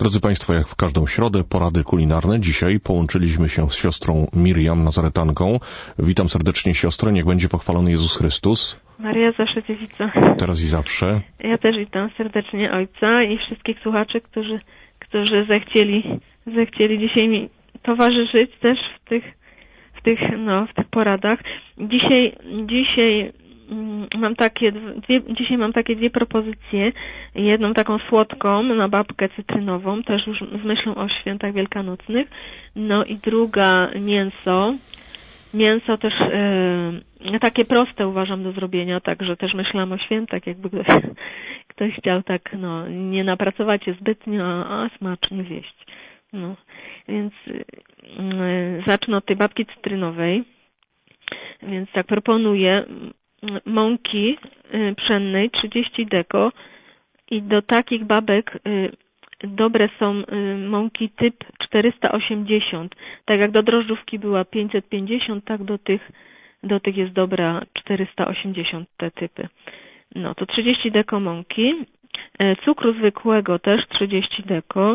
Drodzy Państwo, jak w każdą środę, porady kulinarne. Dzisiaj połączyliśmy się z siostrą Miriam, Nazaretanką. Witam serdecznie siostrę, niech będzie pochwalony Jezus Chrystus. Maria zawsze dziewica. Teraz i zawsze. Ja też witam serdecznie Ojca i wszystkich słuchaczy, którzy zechcieli dzisiaj mi towarzyszyć też w tych poradach. Dzisiaj mam takie dwie propozycje. Jedną taką słodką na babkę cytrynową, też już z myślą o świętach wielkanocnych. No i druga mięso. Mięso też takie proste uważam do zrobienia, także też myślałam o świętach, jakby ktoś chciał tak, nie napracować się zbytnio, a smacznie zjeść. No, więc zacznę od tej babki cytrynowej. Więc tak proponuję mąki pszennej 30 deko i do takich babek dobre są mąki typ 480. Tak jak do drożdżówki była 550, tak do tych jest dobra 480 te typy. No to 30 deko mąki, cukru zwykłego też 30 deko,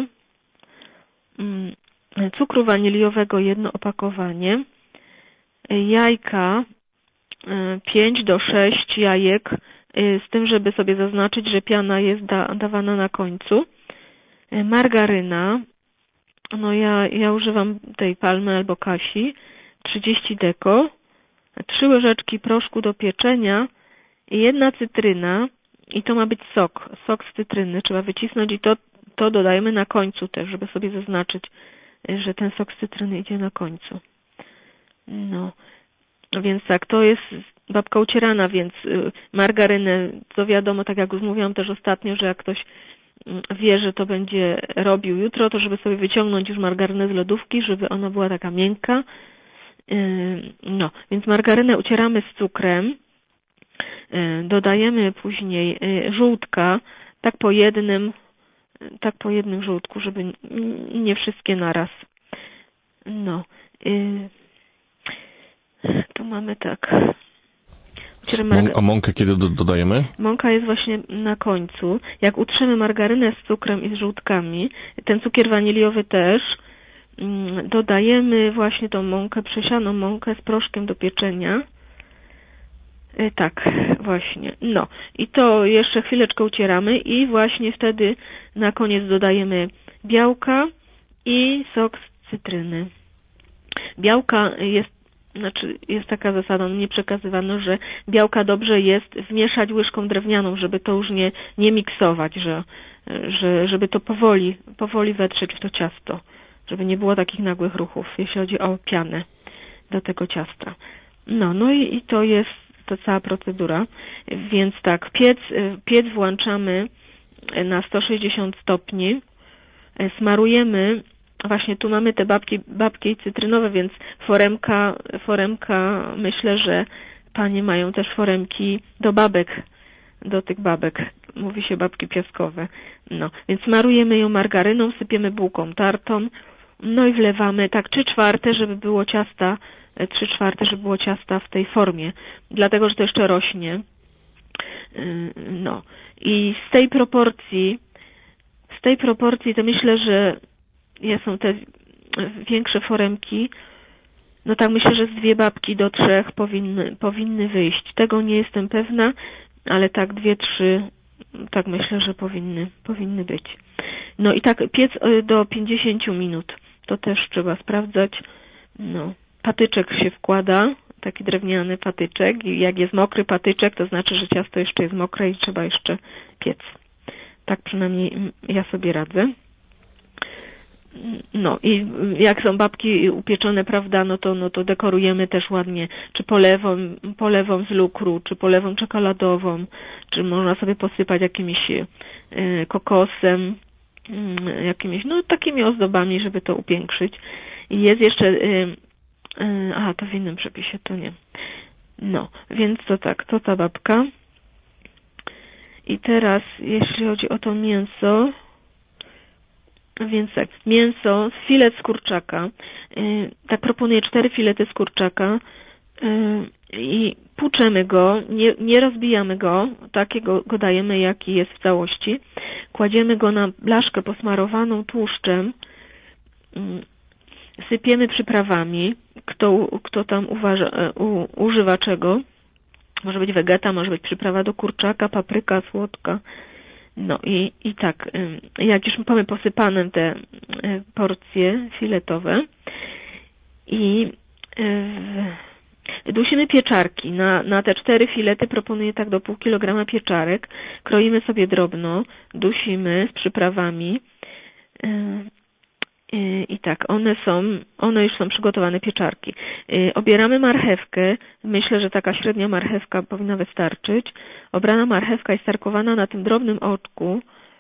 cukru waniliowego 1 opakowanie, jajka 5 do 6 jajek, z tym, żeby sobie zaznaczyć, że piana jest dawana na końcu. Margaryna, ja używam tej Palmy albo Kasi, 30 deko, 3 łyżeczki proszku do pieczenia i 1 cytryna i to ma być sok z cytryny, trzeba wycisnąć i to dodajemy na końcu też, żeby sobie zaznaczyć, że ten sok z cytryny idzie na końcu. No, więc tak, to jest babka ucierana, więc margarynę, co wiadomo, tak jak już mówiłam też ostatnio, że jak ktoś wie, że to będzie robił jutro, to żeby sobie wyciągnąć już margarynę z lodówki, żeby ona była taka miękka. No, więc margarynę ucieramy z cukrem, dodajemy później żółtka, tak po jednym żółtku, żeby nie wszystkie naraz. No, tu mamy tak. A mąkę kiedy dodajemy? Mąka jest właśnie na końcu. Jak utrzemy margarynę z cukrem i z żółtkami, ten cukier waniliowy też, dodajemy właśnie tą mąkę, przesianą mąkę z proszkiem do pieczenia. Tak, właśnie. No i to jeszcze chwileczkę ucieramy i właśnie wtedy na koniec dodajemy białka i sok z cytryny. Białka jest taka zasada, nie przekazywano, że białka dobrze jest wmieszać łyżką drewnianą, żeby to już nie miksować, żeby to powoli wetrzeć w to ciasto, żeby nie było takich nagłych ruchów, jeśli chodzi o pianę do tego ciasta. No i to jest to cała procedura, więc tak, piec włączamy na 160 stopni, smarujemy. Właśnie tu mamy te babki cytrynowe, więc foremka, myślę, że panie mają też foremki do tych babek. Mówi się babki piaskowe. No, więc smarujemy ją margaryną, sypiemy bułką tartą, no i wlewamy tak 3/4, żeby było ciasta, 3/4, żeby było ciasta w tej formie, dlatego, że to jeszcze rośnie. No, i z tej proporcji to myślę, że są te większe foremki, no tak myślę, że z 2 babki do 3 powinny wyjść. Tego nie jestem pewna, ale tak 2-3, tak myślę, że powinny być. No i tak piec do 50 minut. To też trzeba sprawdzać. No, patyczek się wkłada, taki drewniany patyczek i jak jest mokry patyczek, to znaczy, że ciasto jeszcze jest mokre i trzeba jeszcze piec. Tak przynajmniej ja sobie radzę. No i jak są babki upieczone, prawda, no to dekorujemy też ładnie, czy polewą z lukru, czy polewą czekoladową, czy można sobie posypać jakimś kokosem, jakimiś, takimi ozdobami, żeby to upiększyć. I jest jeszcze, to w innym przepisie, to nie. No, więc to tak, to ta babka. I teraz, jeśli chodzi o to mięso, więc tak, mięso, filet z kurczaka, tak proponuję 4 filety z kurczaka i płuczemy go, nie rozbijamy go, takiego go dajemy, jaki jest w całości. kładziemy go na blaszkę posmarowaną tłuszczem, sypiemy przyprawami, kto tam używa czego. Może być wegeta, może być przyprawa do kurczaka, papryka słodka. No i tak, jak już mamy posypane te porcje filetowe i dusimy pieczarki. Na te 4 filety proponuję tak do pół kilograma pieczarek. Kroimy sobie drobno, dusimy z przyprawami i tak, one już są przygotowane pieczarki. Obieramy marchewkę. Myślę, że taka średnia marchewka powinna wystarczyć. Obrana marchewka jest tarkowana na tym drobnym oczku.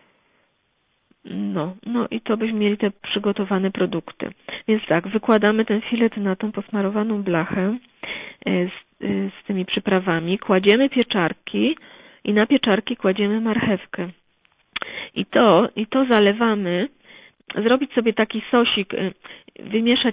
No i to byśmy mieli te przygotowane produkty. Więc tak, wykładamy ten filet na tą posmarowaną blachę z tymi przyprawami. Kładziemy pieczarki i na pieczarki kładziemy marchewkę. I to zalewamy. Zrobić sobie taki sosik, wymieszać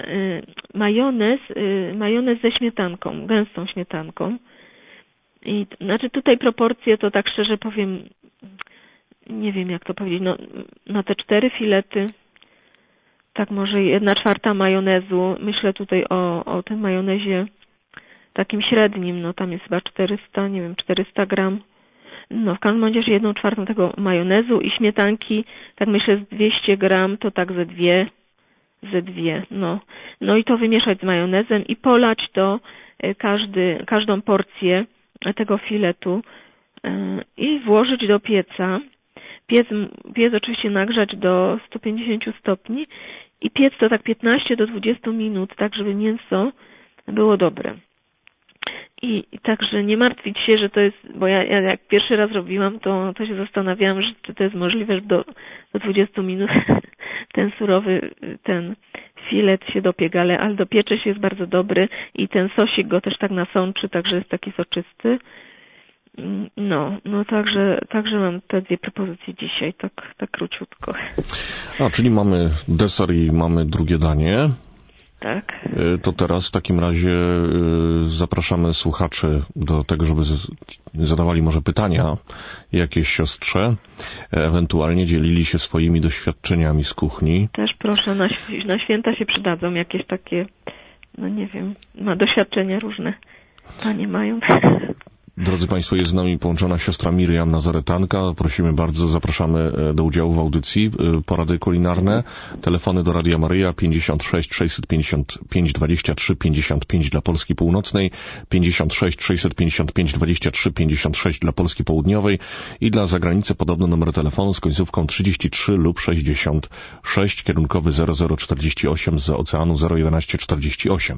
majonez ze śmietanką, gęstą śmietanką. I znaczy tutaj proporcje to tak szczerze powiem, nie wiem jak to powiedzieć, na te 4 filety tak może 1/4 majonezu. Myślę tutaj o tym majonezie takim średnim, tam jest chyba 400 gram. W każdym razie 1/4 tego majonezu i śmietanki, tak myślę z 200 gram, to tak ze dwie. No i to wymieszać z majonezem i polać to każdą porcję tego filetu i włożyć do pieca. Piec oczywiście nagrzać do 150 stopni i piec to tak 15 do 20 minut, tak żeby mięso było dobre. I także nie martwić się, że to jest, bo ja jak pierwszy raz robiłam, to się zastanawiałam, czy to jest możliwe, że do 20 minut ten surowy, ten filet się dopiega, ale dopiecze się, jest bardzo dobry i ten sosik go też tak nasączy, także jest taki soczysty. Także mam te 2 propozycje dzisiaj, tak króciutko. Czyli mamy deser i mamy drugie danie. Tak. To teraz w takim razie zapraszamy słuchaczy do tego, żeby zadawali może pytania jakieś siostrze, ewentualnie dzielili się swoimi doświadczeniami z kuchni. Też proszę, na święta się przydadzą jakieś takie, nie wiem, doświadczenia różne panie mają. Drodzy Państwo, jest z nami połączona siostra Miriam Nazaretanka. Prosimy bardzo, zapraszamy do udziału w audycji Porady kulinarne. Telefony do Radia Maryja 56 655 23 55 dla Polski Północnej, 56 655 23 56 dla Polski Południowej i dla zagranicy podobny numer telefonu z końcówką 33 lub 66, kierunkowy 0048 z oceanu 01148.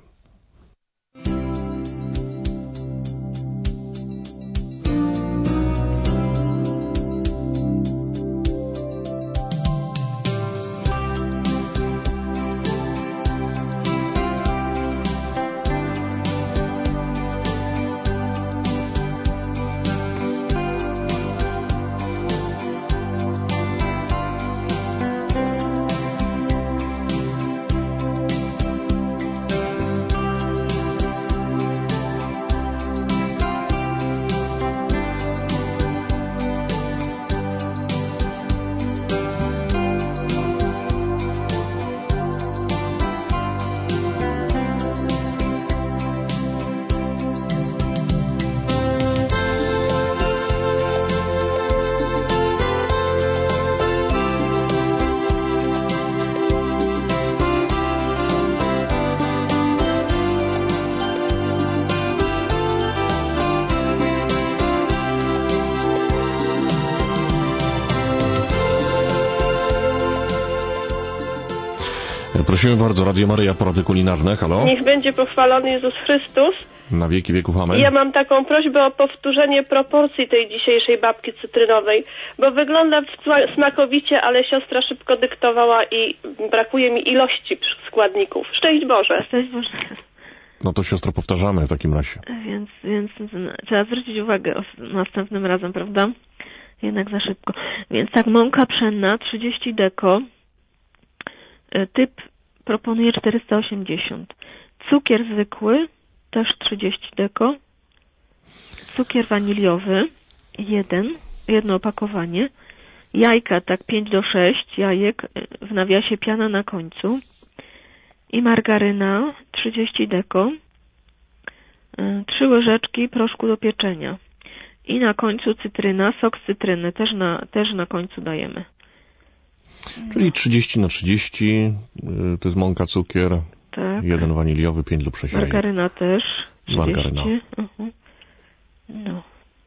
Prosimy bardzo, Radio Maryja, Porady kulinarne, halo? Niech będzie pochwalony Jezus Chrystus. Na wieki wieków, amen. Ja mam taką prośbę o powtórzenie proporcji tej dzisiejszej babki cytrynowej, bo wygląda smakowicie, ale siostra szybko dyktowała i brakuje mi ilości składników. Szczęść Boże. Szczęść Boże. No to siostro powtarzamy w takim razie. Więc trzeba zwrócić uwagę następnym razem, prawda? Jednak za szybko. Więc tak, mąka pszenna 30 deko. Typ proponuję 480. Cukier zwykły też 30 deko. Cukier waniliowy jedno opakowanie. Jajka tak 5 do 6 jajek, w nawiasie piana na końcu. I margaryna 30 deko. 3 łyżeczki proszku do pieczenia. I na końcu cytryna, sok z cytryny, też na końcu dajemy. Czyli 30 na 30, to jest mąka, cukier, Tak. 1 waniliowy, 5 lub 6 jajek. Margaryna też. 30. Margaryna. No.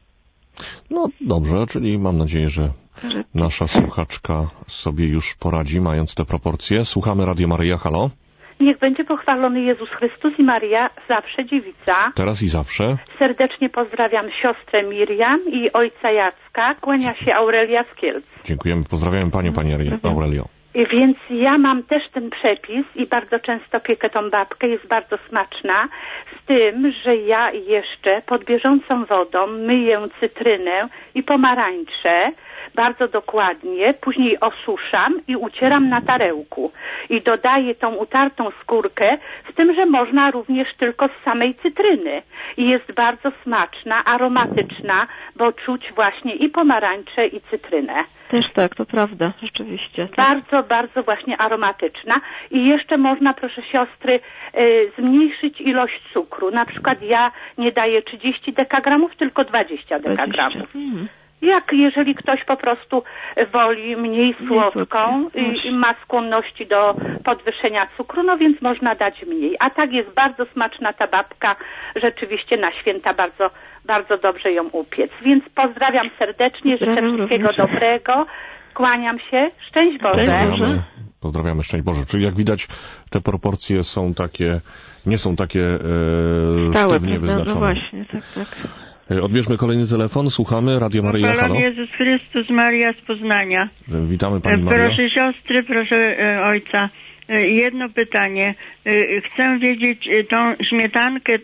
No dobrze, czyli mam nadzieję, że nasza słuchaczka sobie już poradzi, mając te proporcje. Słuchamy Radio Maryja, halo? Niech będzie pochwalony Jezus Chrystus i Maria, zawsze dziewica. Teraz i zawsze. Serdecznie pozdrawiam siostrę Miriam i ojca Jacka. Kłania się Aurelia z Kielc. Dziękujemy, pozdrawiamy Pani Aurelio. I więc ja mam też ten przepis i bardzo często piekę tą babkę, jest bardzo smaczna, z tym, że ja jeszcze pod bieżącą wodą myję cytrynę i pomarańcze bardzo dokładnie, później osuszam i ucieram na tarełku i dodaję tą utartą skórkę, z tym, że można również tylko z samej cytryny i jest bardzo smaczna, aromatyczna, bo czuć właśnie i pomarańcze i cytrynę. Też tak, to prawda, rzeczywiście. Tak. Bardzo, bardzo właśnie aromatyczna i jeszcze można, proszę siostry, zmniejszyć ilość cukru. Na przykład ja nie daję 30 dekagramów, tylko 20 dekagramów. Jeżeli ktoś po prostu woli mniej słodką i ma skłonności do podwyższenia cukru, no więc można dać mniej. A tak jest bardzo smaczna ta babka, rzeczywiście na święta bardzo, bardzo dobrze ją upiec. Więc pozdrawiam serdecznie, życzę wszystkiego dobrego, kłaniam się, szczęść Boże. Pozdrawiamy, szczęść Boże. Czyli jak widać, te proporcje są takie, nie są takie sztywnie wyznaczone. No właśnie, tak. Odbierzmy kolejny telefon, słuchamy, Radio Maryja, halo. Pan Jezus Chrystus, Maria z Poznania. Witamy Pani Mario. Proszę siostry, proszę ojca. Jedno pytanie. Chcę wiedzieć tą śmietankę,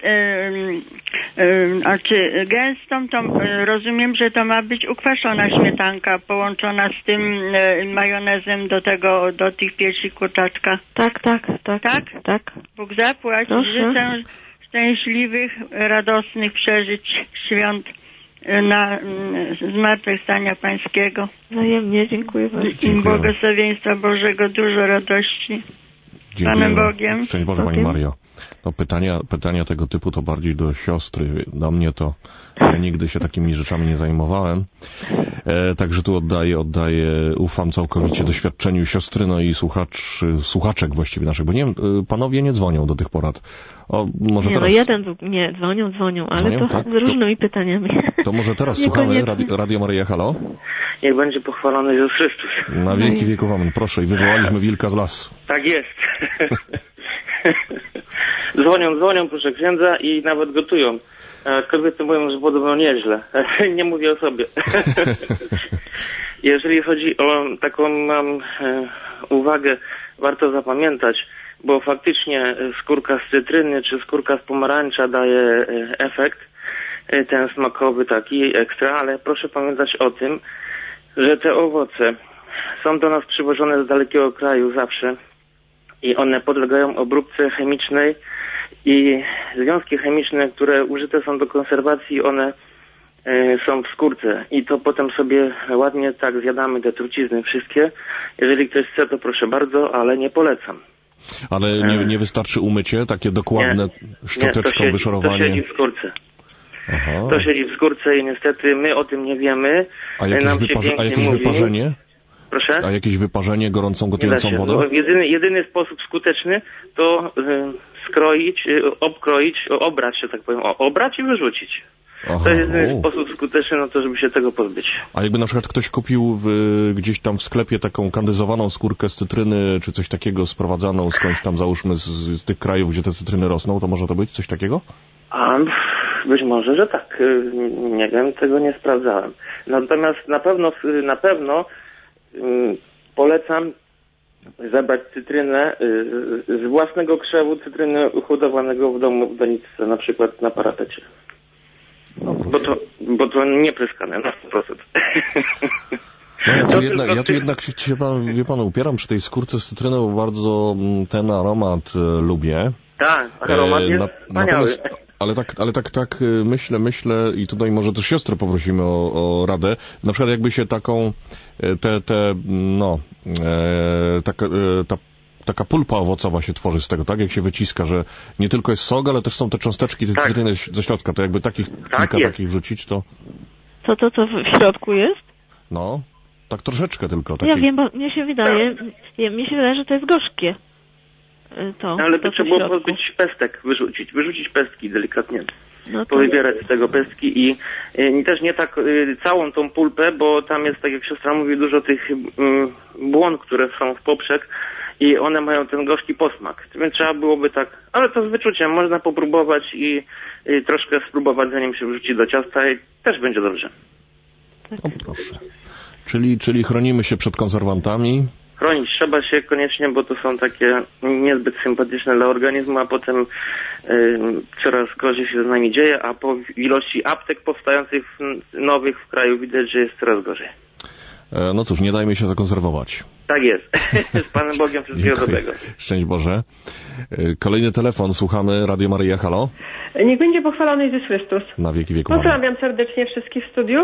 czy gęstą, to rozumiem, że to ma być ukwaszona śmietanka połączona z tym majonezem do tych piersi kurczaczka. Tak. Tak? Bóg zapłać. Życzę szczęśliwych, radosnych przeżyć świąt na zmartwychwstania Pańskiego. Wzajemnie, dziękuję bardzo. I błogosławieństwa Bożego, dużo radości. Panem Bogiem. Szczęść Boże, Pani Mario. No, pytania tego typu to bardziej do siostry. Do mnie to ja nigdy się takimi rzeczami nie zajmowałem. Także tu ufam całkowicie doświadczeniu siostry, no i słuchaczek właściwie naszych, bo nie wiem, panowie nie dzwonią do tych porad. Może nie, teraz... no jeden nie, dzwonią, ale to tak? Z różnymi pytaniami. To może teraz słuchamy Radio Maryja, halo? Niech będzie pochwalony Jezus Chrystus. Na wieki wieków amen. Proszę, i wywołaliśmy wilka z lasu. Tak jest. Dzwonią, proszę księdza, i nawet gotują. Kobiety mówią, że podobno nieźle. Nie mówię o sobie. Jeżeli chodzi o taką uwagę, warto zapamiętać, bo faktycznie skórka z cytryny czy skórka z pomarańcza daje efekt, ten smakowy taki ekstra, ale proszę pamiętać o tym, że te owoce są do nas przywożone z dalekiego kraju zawsze i one podlegają obróbce chemicznej i związki chemiczne, które użyte są do konserwacji, one są w skórce i to potem sobie ładnie tak zjadamy te trucizny wszystkie. Jeżeli ktoś chce, to proszę bardzo, ale nie polecam. Ale nie wystarczy umycie, takie dokładne szczoteczką wyszorowanie? To siedzi w skórce. Aha. To siedzi w skórce i niestety my o tym nie wiemy. A jakieś wyparzenie? Proszę? A jakieś wyparzenie gorącą, gotującą wodą? No, jedyny sposób skuteczny to skroić, obkroić, obrać, że tak powiem, obrać i wyrzucić. Aha, to jest jedyny sposób skuteczny na to, żeby się tego pozbyć. A jakby na przykład ktoś kupił gdzieś tam w sklepie taką kandyzowaną skórkę z cytryny, czy coś takiego sprowadzaną skądś tam, załóżmy, z tych krajów, gdzie te cytryny rosną, to może to być coś takiego? Być może, że tak. Nie wiem, tego nie sprawdzałem. Natomiast na pewno polecam zebrać cytrynę z własnego krzewu, cytryny uhodowanego w domu w doniczce, na przykład na parapecie. No, bo to nie pryskane na 100%. No, ja tu jednak się wie pan, upieram przy tej skórce z cytryną, bo bardzo ten aromat lubię. Tak, aromat jest wspaniały. Ale tak myślę i tutaj może też siostrę poprosimy o radę. Na przykład jakby się taka pulpa owocowa się tworzy z tego, tak? Jak się wyciska, że nie tylko jest sok, ale też są te cząsteczki, te cytryny ze środka. To jakby kilka takich wrzucić, to... Co w środku jest? No, tak troszeczkę tylko. Ja wiem, bo mnie się wydaje, że to jest gorzkie. Ale by trzeba było pozbyć pestek, wyrzucić pestki delikatnie. Powybierać z tego pestki i też nie tak całą tą pulpę, bo tam jest, tak jak siostra mówi, dużo tych błon, które są w poprzek i one mają ten gorzki posmak. Więc trzeba byłoby tak, ale to z wyczuciem, można popróbować i troszkę spróbować, zanim się wrzuci do ciasta i też będzie dobrze. O, proszę. Czyli chronimy się przed konserwantami? Chronić trzeba się koniecznie, bo to są takie niezbyt sympatyczne dla organizmu, a potem coraz gorzej się z nami dzieje, a po ilości aptek powstających nowych w kraju widać, że jest coraz gorzej. No cóż, nie dajmy się zakonserwować. Tak jest. Z Panem Bogiem wszystkiego dobrego. Szczęść Boże. Kolejny telefon, słuchamy. Radio Maryja, halo. Niech będzie pochwalony Jezus Chrystus. Na wieki wieków. Pozdrawiam serdecznie wszystkich w studiu.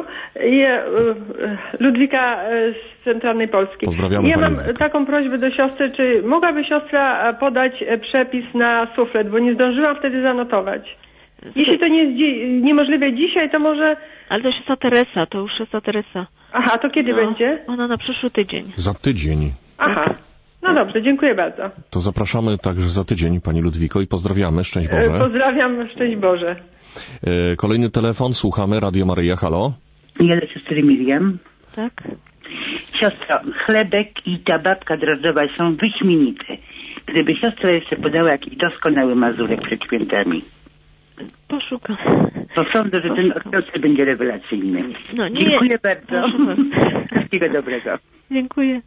Ludwika z centralnej Polski. Pozdrawiamy. Ja mam taką prośbę do siostry, czy mogłaby siostra podać przepis na suflet, bo nie zdążyłam wtedy zanotować. Jeśli to nie jest niemożliwe dzisiaj, to może... Ale to już jest Teresa, to już jest Teresa. Aha, to kiedy będzie? Ona na przyszły tydzień. Za tydzień. Aha. No dobrze, dziękuję bardzo. To zapraszamy także za tydzień, Pani Ludwiko, i pozdrawiamy. Szczęść Boże. Pozdrawiam, szczęść Boże. Kolejny telefon, słuchamy. Radio Maryja, halo. Ja do siostry Miriam. Tak. Siostro, chlebek i ta babka drożdżowa są wyśmienite. Gdyby siostra jeszcze podała jakiś doskonały mazurek przed świętami. Poszukam. To sądzę, że ten okrący będzie rewelacyjny. No, nie. Dziękuję bardzo. Wszystkiego dobrego. Dziękuję.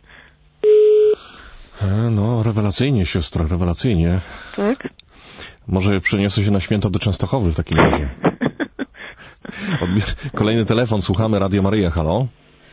No, rewelacyjnie, siostra, rewelacyjnie. Tak? Może przeniosę się na święto do Częstochowy w takim razie. Kolejny telefon, słuchamy. Radio Maryja, halo.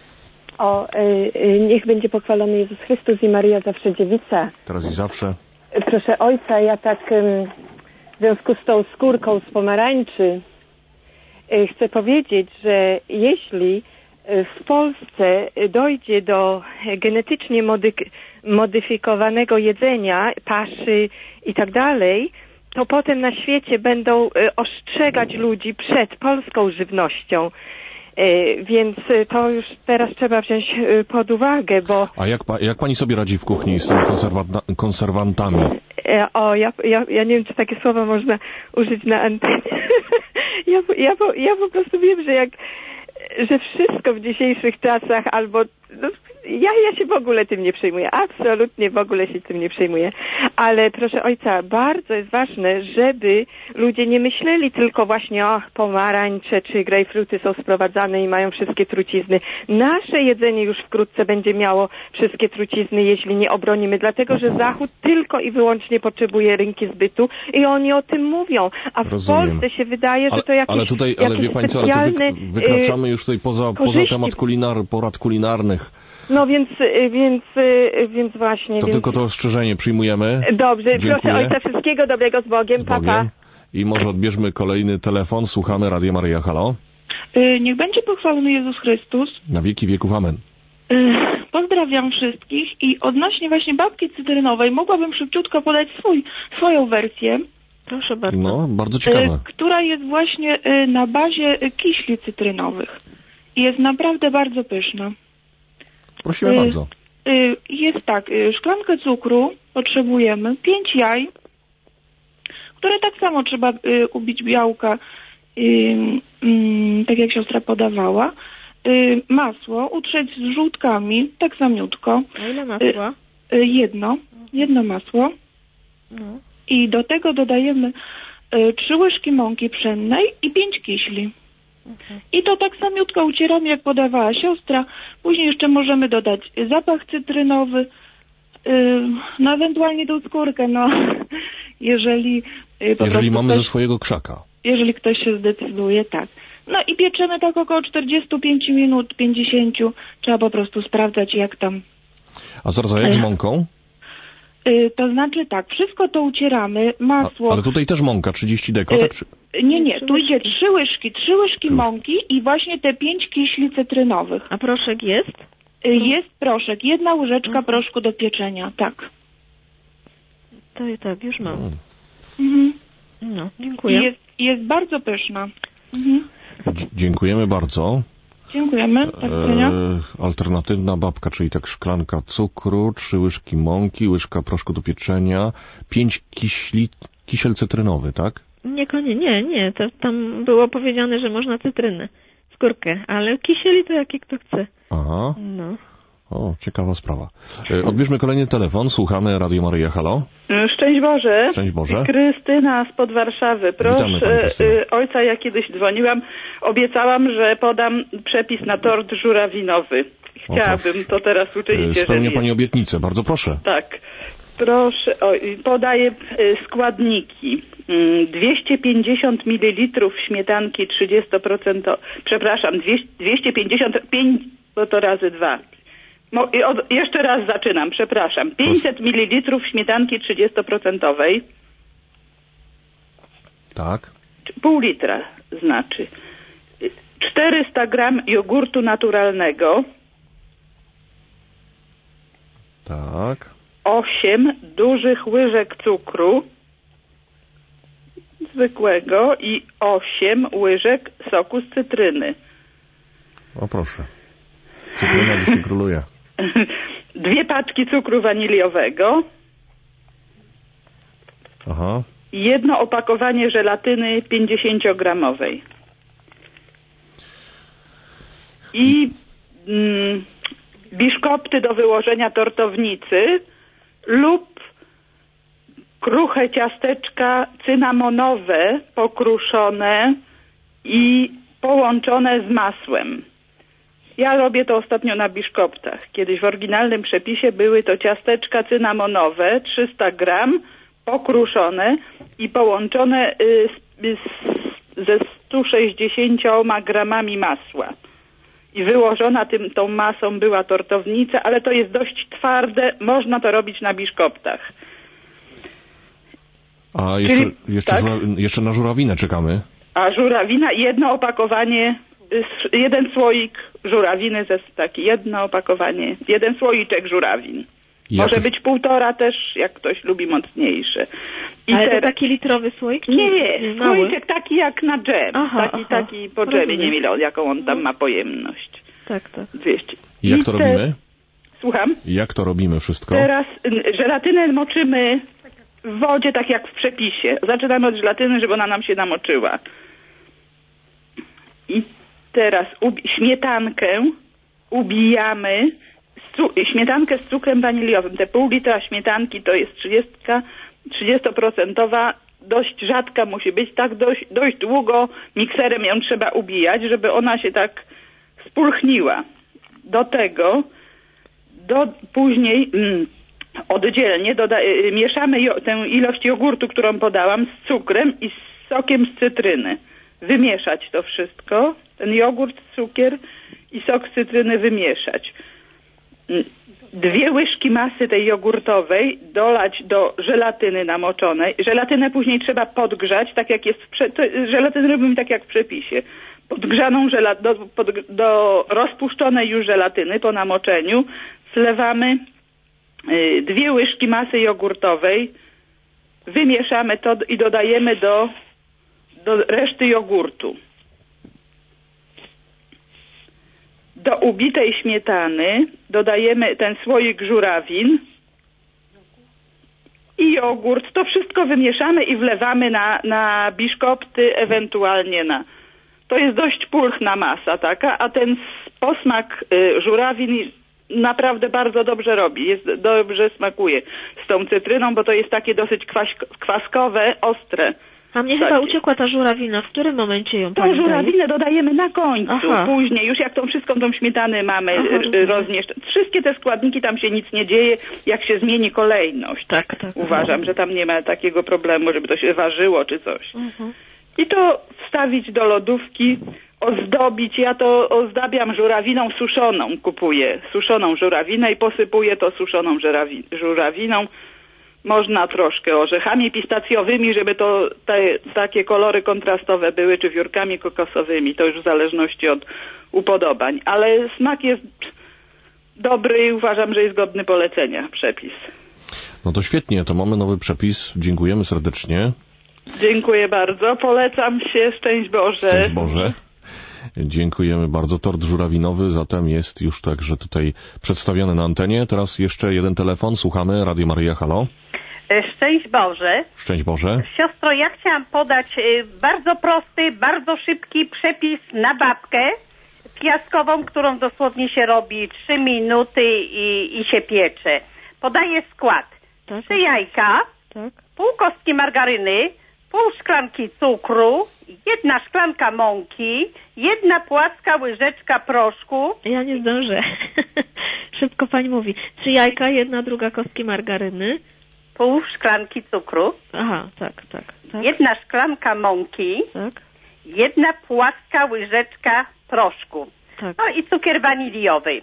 Niech będzie pochwalony Jezus Chrystus i Maryja zawsze dziewica. Teraz i zawsze. Proszę Ojca, ja tak w związku z tą skórką z pomarańczy chcę powiedzieć, że jeśli w Polsce dojdzie do genetycznie modyfikowanego jedzenia, paszy i tak dalej, to potem na świecie będą ostrzegać ludzi przed polską żywnością. Więc to już teraz trzeba wziąć pod uwagę, bo... A jak pani sobie radzi w kuchni z tymi konserwantami? Ja nie wiem, czy takie słowa można użyć na antenie. Ja po prostu wiem, że wszystko w dzisiejszych czasach albo... Ja się w ogóle tym nie przejmuję. Absolutnie w ogóle się tym nie przejmuję. Ale proszę Ojca, bardzo jest ważne, żeby ludzie nie myśleli tylko właśnie pomarańcze czy grejpfruty są sprowadzane i mają wszystkie trucizny. Nasze jedzenie już wkrótce będzie miało wszystkie trucizny, jeśli nie obronimy. Dlatego, że Zachód tylko i wyłącznie potrzebuje rynki zbytu i oni o tym mówią. A w Polsce się wydaje, że to jakiś Ale wie pani co, ale tu wykraczamy już tutaj poza temat porad kulinarnych. No więc właśnie. To tylko to ostrzeżenie przyjmujemy. Dobrze, dziękuję. Proszę Ojca, wszystkiego dobrego z Bogiem, papa. I może odbierzmy kolejny telefon. Słuchamy Radio Maryja, halo. Niech będzie pochwalony Jezus Chrystus. Na wieki wieków, amen. Pozdrawiam wszystkich i odnośnie właśnie babki cytrynowej mogłabym szybciutko podać swoją wersję. Proszę bardzo. No, bardzo ciekawe. Która jest właśnie na bazie kiśli cytrynowych. I jest naprawdę bardzo pyszna. Prosimy bardzo. Jest tak, szklankę cukru potrzebujemy, 5 jaj, które tak samo trzeba ubić białka, tak jak siostra podawała, masło, utrzeć z żółtkami, tak samiutko. A ile masła? Jedno masło. No. I do tego dodajemy 3 łyżki mąki pszennej i 5 kiśli. Okay. I to tak samiutko ucieramy, jak podawała siostra. Później jeszcze możemy dodać zapach cytrynowy, no ewentualnie tą skórkę, no jeżeli mamy ze swojego krzaka. Jeżeli ktoś się zdecyduje, tak. No i pieczemy tak około 45 minut, 50. Trzeba po prostu sprawdzać, jak tam. A zaraz, jak z mąką? To znaczy tak, wszystko to ucieramy, masło... Ale tutaj też mąka, 30 deko, tak? Nie, tu idzie 3 łyżki mąki i właśnie te 5 kiśli cytrynowych. A proszek jest? Jest proszek, 1 łyżeczka proszku do pieczenia, tak. To tak, już mam. Mhm. No, dziękuję. Jest bardzo pyszna. Mhm. Dziękujemy bardzo. Dziękujemy. Alternatywna babka, czyli tak szklanka cukru, 3 łyżki mąki, łyżka proszku do pieczenia, 5 kisiel cytrynowy, tak? Nie. Tam było powiedziane, że można cytrynę, skórkę, ale kisieli to jakie kto chce. Aha. No. O, ciekawa sprawa. Odbierzmy kolejny telefon. Słuchamy Radio Maryja. Halo? Szczęść Boże. Szczęść Boże. Krystyna spod Warszawy. Proszę ojca, ja kiedyś dzwoniłam, obiecałam, że podam przepis na tort żurawinowy. Chciałabym to teraz uczynić. Spełnia Pani obietnicę. Bardzo proszę. Tak. Proszę, podaję składniki. 250 ml śmietanki 30%, przepraszam, 255, bo to razy 2. Jeszcze raz zaczynam, przepraszam. 500 ml śmietanki 30%. Tak. Pół litra znaczy. 400 gram jogurtu naturalnego. Tak. 8 dużych łyżek cukru zwykłego i 8 łyżek soku z cytryny. O proszę. Cytryna dzisiaj króluje. 2 paczki cukru waniliowego. Aha. 1 opakowanie żelatyny 50-gramowej. I biszkopty do wyłożenia tortownicy lub kruche ciasteczka cynamonowe pokruszone i połączone z masłem. Ja robię to ostatnio na biszkoptach. Kiedyś w oryginalnym przepisie były to ciasteczka cynamonowe, 300 gram, pokruszone i połączone ze 160 gramami masła. I wyłożona tą masą była tortownica, ale to jest dość twarde, można to robić na biszkoptach. A jeszcze na żurawinę czekamy. A żurawina, 1 opakowanie, 1 słoik żurawiny, jedno opakowanie, 1 słoiczek żurawin. Może być 1,5 też, jak ktoś lubi mocniejsze. Ale to taki litrowy słoik? Nie, słoiczek taki jak na dżem. Taki po dżemie, nie wiem jaką on tam ma pojemność. Tak. 200. I jak to robimy? Słucham? Jak to robimy wszystko? Teraz żelatynę moczymy w wodzie, tak jak w przepisie. Zaczynamy od żelatyny, żeby ona nam się namoczyła. I teraz śmietankę ubijamy, śmietankę z cukrem waniliowym. Te pół litra śmietanki to jest 30%, dość rzadka musi być, tak dość długo mikserem ją trzeba ubijać, żeby ona się tak spulchniła. Do tego później oddzielnie mieszamy tę ilość jogurtu, którą podałam, z cukrem i z sokiem z cytryny. Wymieszać to wszystko, ten jogurt, cukier i sok z cytryny wymieszać. 2 łyżki masy tej jogurtowej dolać do żelatyny namoczonej. Żelatynę później trzeba podgrzać, tak jak jest żelatynę robimy tak jak w przepisie. Podgrzaną do rozpuszczonej już żelatyny po namoczeniu wlewamy 2 łyżki masy jogurtowej, wymieszamy to i dodajemy do reszty jogurtu. Do ubitej śmietany dodajemy ten słoik żurawin i jogurt. To wszystko wymieszamy i wlewamy na biszkopty, ewentualnie To jest dość pulchna masa taka, a ten posmak żurawin naprawdę bardzo dobrze robi. Dobrze smakuje z tą cytryną, bo to jest takie dosyć kwaskowe, ostre. A mnie chyba uciekła ta żurawina. W którym momencie ją pani daje? Tą żurawinę dodajemy na końcu. Później, już jak tą śmietanę mamy roznieść. Wszystkie te składniki, tam się nic nie dzieje, jak się zmieni kolejność. Tak. Uważam, że tam nie ma takiego problemu, żeby to się ważyło czy coś. I to wstawić do lodówki, ozdobić. Ja to ozdabiam żurawiną suszoną, kupuję suszoną żurawinę i posypuję to suszoną żurawiną. Można troszkę orzechami pistacjowymi, żeby to takie kolory kontrastowe były, czy wiórkami kokosowymi. To już w zależności od upodobań. Ale smak jest dobry i uważam, że jest godny polecenia przepis. No to świetnie, to mamy nowy przepis. Dziękujemy serdecznie. Dziękuję bardzo. Polecam się. Szczęść Boże. Szczęść Boże. Dziękujemy bardzo. Tort żurawinowy zatem jest już także tutaj przedstawiony na antenie. Teraz jeszcze jeden telefon. Słuchamy. Radio Maryja, halo. Szczęść Boże. Szczęść Boże. Siostro, ja chciałam podać bardzo prosty, bardzo szybki przepis na babkę piaskową, którą dosłownie się robi 3 minuty i się piecze. Podaję skład. 3 jajka, pół kostki margaryny, pół szklanki cukru, 1 szklanka mąki, 1 płaska łyżeczka proszku. Ja nie zdążę. Szybko pani mówi. 3 jajka, 1/2 kostki margaryny. Pół szklanki cukru. Aha, tak. 1 szklanka mąki. Tak. 1 płaska łyżeczka proszku. Tak. No i cukier waniliowy.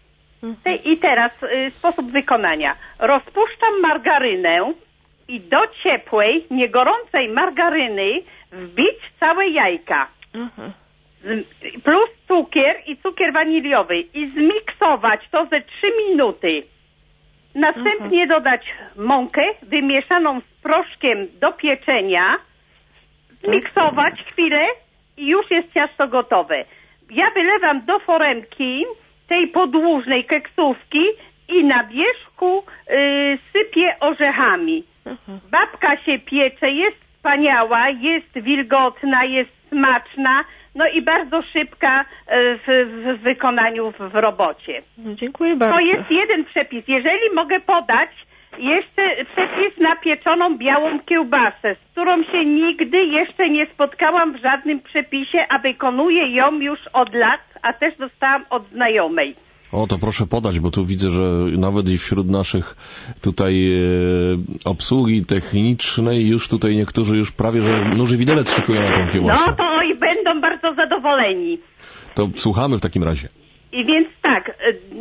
I teraz sposób wykonania. Rozpuszczam margarynę i do ciepłej, niegorącej margaryny wbić całe jajka. Aha. Plus cukier i cukier waniliowy. I zmiksować to ze 3 minuty. Następnie dodać mąkę wymieszaną z proszkiem do pieczenia. Zmiksować chwilę i już jest ciasto gotowe. Ja wylewam do foremki tej podłużnej keksówki i na wierzchu sypię orzechami. Babka się piecze, jest wspaniała, jest wilgotna, jest smaczna, no i bardzo szybka w wykonaniu w robocie. No, dziękuję bardzo. To jest jeden przepis. Jeżeli mogę podać jeszcze przepis na pieczoną białą kiełbasę, z którą się nigdy jeszcze nie spotkałam w żadnym przepisie, a wykonuję ją już od lat, a też dostałam od znajomej. O, to proszę podać, bo tu widzę, że nawet i wśród naszych tutaj obsługi technicznej już tutaj niektórzy już prawie, że nóż i widelec szykują na tą kiełbasę. No to i będą bardzo zadowoleni. To słuchamy w takim razie. I więc tak,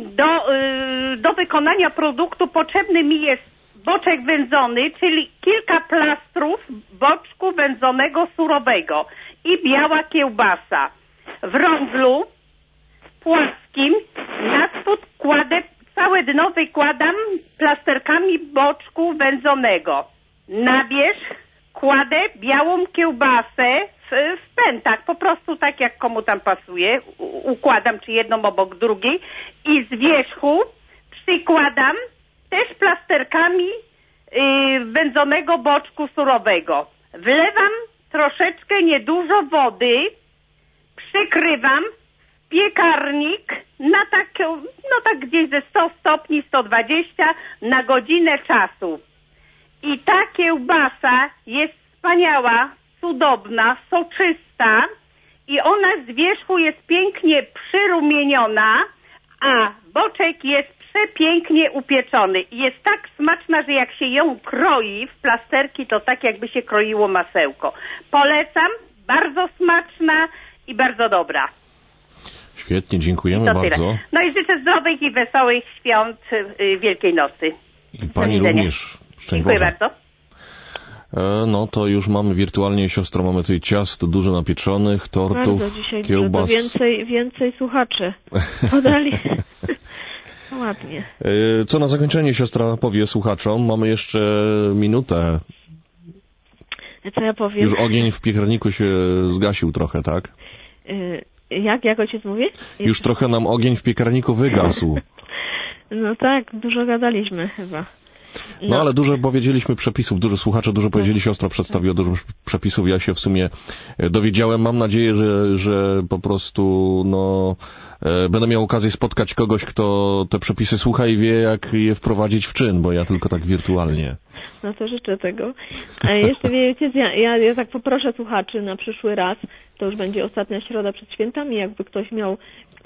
do wykonania produktu potrzebny mi jest boczek wędzony, czyli kilka plastrów boczku wędzonego surowego i biała kiełbasa. W rąglu płaskim na spód kładę, całe dno wykładam plasterkami boczku wędzonego. Na wierzch kładę białą kiełbasę w pętach, po prostu tak jak komu tam pasuje, układam czy jedną obok drugiej i z wierzchu przykładam też plasterkami wędzonego boczku surowego. Wlewam troszeczkę niedużo wody, przykrywam piekarnik na tak gdzieś ze 100 stopni, 120 na godzinę czasu. I ta kiełbasa jest wspaniała, cudowna, soczysta i ona z wierzchu jest pięknie przyrumieniona, a boczek jest przepięknie upieczony. I jest tak smaczna, że jak się ją kroi w plasterki, to tak jakby się kroiło masełko. Polecam, bardzo smaczna i bardzo dobra. Świetnie, dziękujemy bardzo. No i życzę zdrowych i wesołych świąt Wielkiej Nocy. I pani również. Dziękuję bardzo. No to już mamy wirtualnie, siostro, mamy tutaj ciast dużo napieczonych, tortów, kiełbas. Więcej słuchaczy podali. Ładnie. Co na zakończenie siostra powie słuchaczom? Mamy jeszcze minutę. Co ja powiem? Już ogień w piekarniku się zgasił trochę, tak? Jak ojciec mówi? Już trochę nam ogień w piekarniku wygasł. No tak, dużo gadaliśmy chyba. No ale dużo powiedzieliśmy przepisów, dużo słuchaczy, dużo powiedzieli, siostra przedstawiła dużo przepisów, ja się w sumie dowiedziałem, mam nadzieję, że po prostu będę miał okazję spotkać kogoś, kto te przepisy słucha i wie, jak je wprowadzić w czyn, bo ja tylko tak wirtualnie. No to życzę tego. A jeszcze wiecie, ja tak poproszę słuchaczy na przyszły raz, to już będzie ostatnia środa przed świętami, jakby ktoś miał...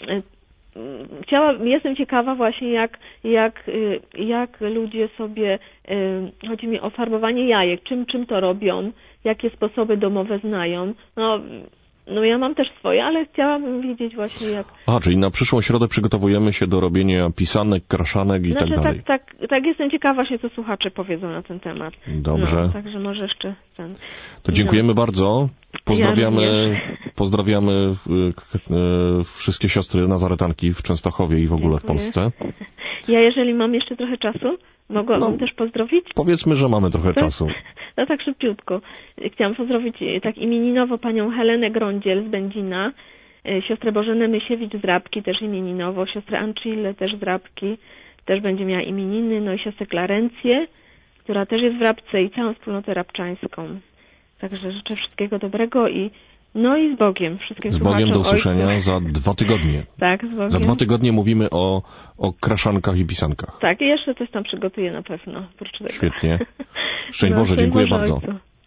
Jestem ciekawa właśnie jak ludzie sobie, chodzi mi o farbowanie jajek, czym to robią, jakie sposoby domowe znają. No No ja mam też swoje, ale chciałabym wiedzieć właśnie jak... Czyli na przyszłą środę przygotowujemy się do robienia pisanek, kraszanek i tak dalej. Tak, jestem ciekawa właśnie, co słuchacze powiedzą na ten temat. Dobrze. No, także może jeszcze ten... To dziękujemy bardzo. Pozdrawiamy wszystkie siostry nazaretanki w Częstochowie i w ogóle w Polsce. Ja jeżeli mam jeszcze trochę czasu, mogłabym też pozdrowić? Powiedzmy, że mamy trochę czasu. No tak szybciutko. Chciałam pozdrowić tak imieninowo panią Helenę Grądziel z Będzina, siostrę Bożenę Mysiewicz z Rabki też imieninowo, siostrę Ancille też z Rabki, też będzie miała imieniny, no i siostrę Klarencję, która też jest w Rabce i całą wspólnotę rabczańską. Także życzę wszystkiego dobrego i z Bogiem. Wszystkim z Bogiem do usłyszenia za 2 tygodnie. Tak, z Bogiem. Za 2 tygodnie mówimy o kraszankach i pisankach. Tak, i jeszcze coś tam przygotuję na pewno. Oprócz tego. Świetnie. Szczęść Boże, dziękuję bardzo. Ojcu.